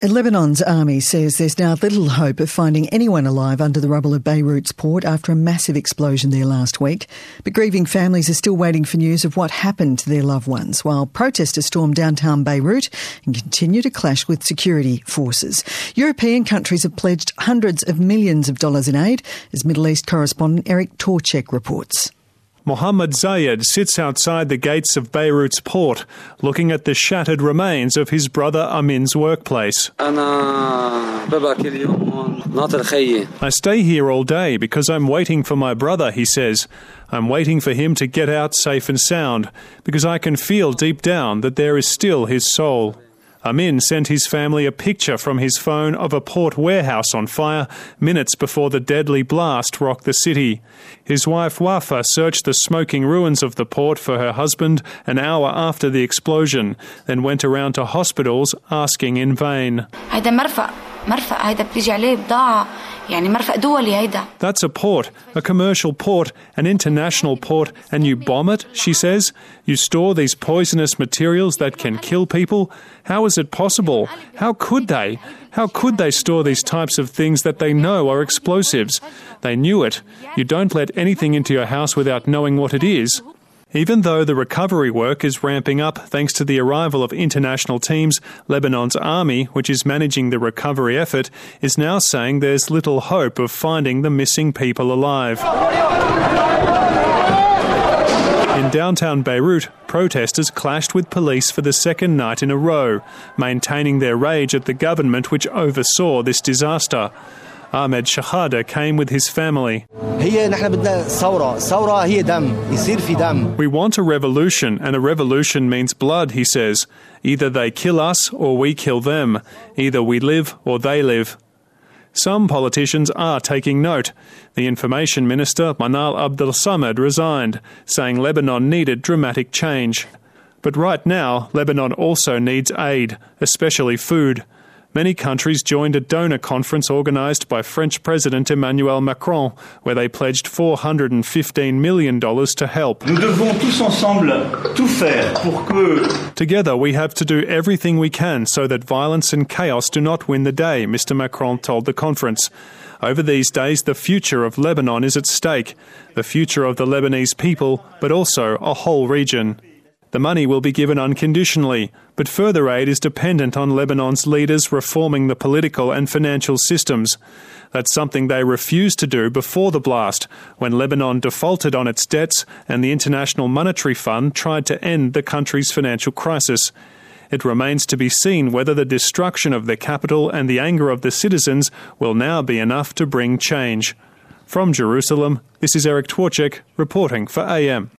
Lebanon's army says there's now little hope of finding anyone alive under the rubble of Beirut's port after a massive explosion there last week. But grieving families are still waiting for news of what happened to their loved ones, while protesters stormed downtown Beirut and continue to clash with security forces. European countries have pledged hundreds of millions of dollars in aid, as Middle East correspondent Eric Torchek reports. Mohammed Zayed sits outside the gates of Beirut's port, looking at the shattered remains of his brother Amin's workplace. I stay here all day because I'm waiting for my brother, he says. I'm waiting for him to get out safe and sound, because I can feel deep down that there is still his soul. Amin sent his family a picture from his phone of a port warehouse on fire minutes before the deadly blast rocked the city. His wife Wafa searched the smoking ruins of the port for her husband an hour after the explosion, then went around to hospitals asking in vain. That's a port, a commercial port, an international port, and you bomb it, she says? You store these poisonous materials that can kill people? How is it possible? How could they? How could they store these types of things that they know are explosives? They knew it. You don't let anything into your house without knowing what it is. Even though the recovery work is ramping up thanks to the arrival of international teams, Lebanon's army, which is managing the recovery effort, is now saying there's little hope of finding the missing people alive. In downtown Beirut, protesters clashed with police for the second night in a row, maintaining their rage at the government which oversaw this disaster. Ahmed Shahada came with his family. We want a revolution, and a revolution means blood, he says. Either they kill us or we kill them. Either we live or they live. Some politicians are taking note. The Information Minister, Manal Abdel Samad, resigned, saying Lebanon needed dramatic change. But right now, Lebanon also needs aid, especially food. Many countries joined a donor conference organised by French President Emmanuel Macron, where they pledged $415 million to help. Together we have to do everything we can so that violence and chaos do not win the day, Mr. Macron told the conference. Over these days, the future of Lebanon is at stake, the future of the Lebanese people, but also a whole region. The money will be given unconditionally, but further aid is dependent on Lebanon's leaders reforming the political and financial systems. That's something they refused to do before the blast, when Lebanon defaulted on its debts and the International Monetary Fund tried to end the country's financial crisis. It remains to be seen whether the destruction of the capital and the anger of the citizens will now be enough to bring change. From Jerusalem, this is Eric Torchek reporting for AM.